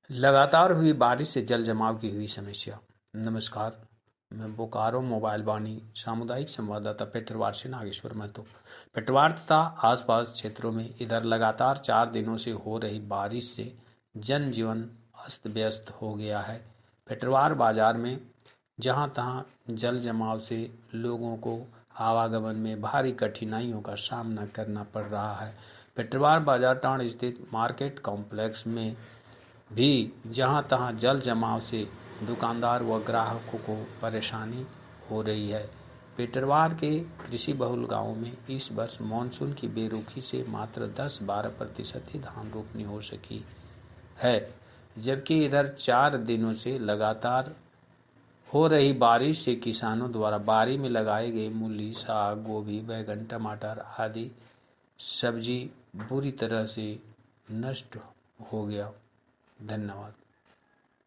लगातार हुई बारिश से जल जमाव की हुई समस्या। नमस्कार, मैं बोकारो मोबाइल वाणी सामुदायिक संवाददाता पेटरवार से नागेश्वर महतो। पेटरवार तथा आसपास क्षेत्रों में इधर लगातार 4 दिनों से हो रही बारिश से जनजीवन अस्त व्यस्त हो गया है। पेटरवार बाजार में जहां तहां जल जमाव से लोगों को आवागमन में भारी कठिनाइयों का सामना करना पड़ रहा है। पेटरवार बाजार टाउन स्थित मार्केट कॉम्प्लेक्स में भी जहां तहां जल जमाव से दुकानदार व ग्राहकों को परेशानी हो रही है। पेटरवार के कृषि बहुल गांवों में इस वर्ष मानसून की बेरुखी से मात्र 10-12% ही धान रोपनी हो सकी है, जबकि इधर 4 दिनों से लगातार हो रही बारिश से किसानों द्वारा बारी में लगाए गए मूली, साग, गोभी, बैगन, टमाटर आदि सब्जी बुरी तरह से नष्ट हो गया। धन्यवाद।